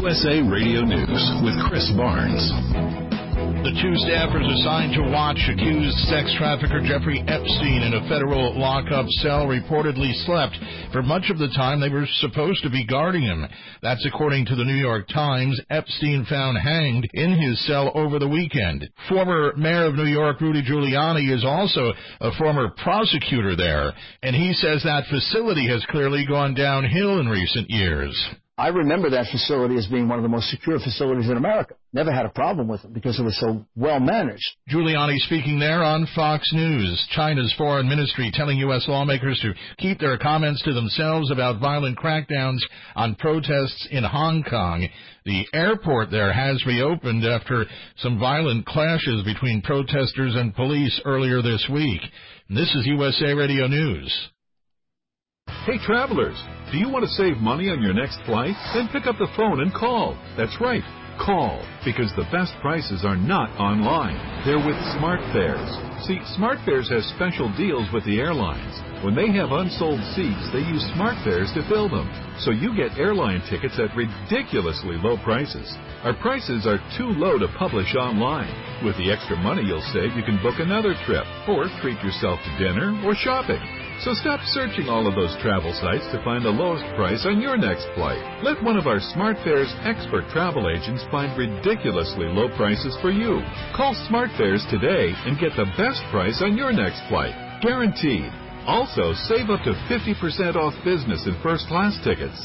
USA Radio News with Chris Barnes. The two staffers assigned to watch accused sex trafficker Jeffrey Epstein in a federal lockup cell reportedly slept for much of the time they were supposed to be guarding him. That's according to the New York Times. Epstein found hanged in his cell over the weekend. Former Mayor of New York Rudy Giuliani is also a former prosecutor there, and he says that facility has clearly gone downhill in recent years. I remember that facility as being one of the most secure facilities in America. Never had a problem with it because it was so well managed. Giuliani speaking there on Fox News. China's foreign ministry telling U.S. lawmakers to keep their comments to themselves about violent crackdowns on protests in Hong Kong. The airport there has reopened after some violent clashes between protesters and police earlier this week. And this is USA Radio News. Hey, travelers, do you want to save money on your next flight? Then pick up the phone and call. That's right, call, because the best prices are not online. They're with SmartFares. See, SmartFares has special deals with the airlines. When they have unsold seats, they use SmartFares to fill them. So you get airline tickets at ridiculously low prices. Our prices are too low to publish online. With the extra money you'll save, you can book another trip, or treat yourself to dinner or shopping. So stop searching all of those travel sites to find the lowest price on your next flight. Let one of our SmartFares expert travel agents find ridiculously low prices for you. Call SmartFares today and get the best price on your next flight. Guaranteed. Also, save up to 50% off business and first-class tickets.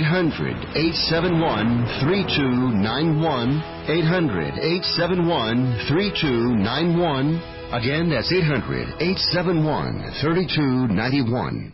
800-871-3291. 800-871-3291. Again, that's 800-871-3291.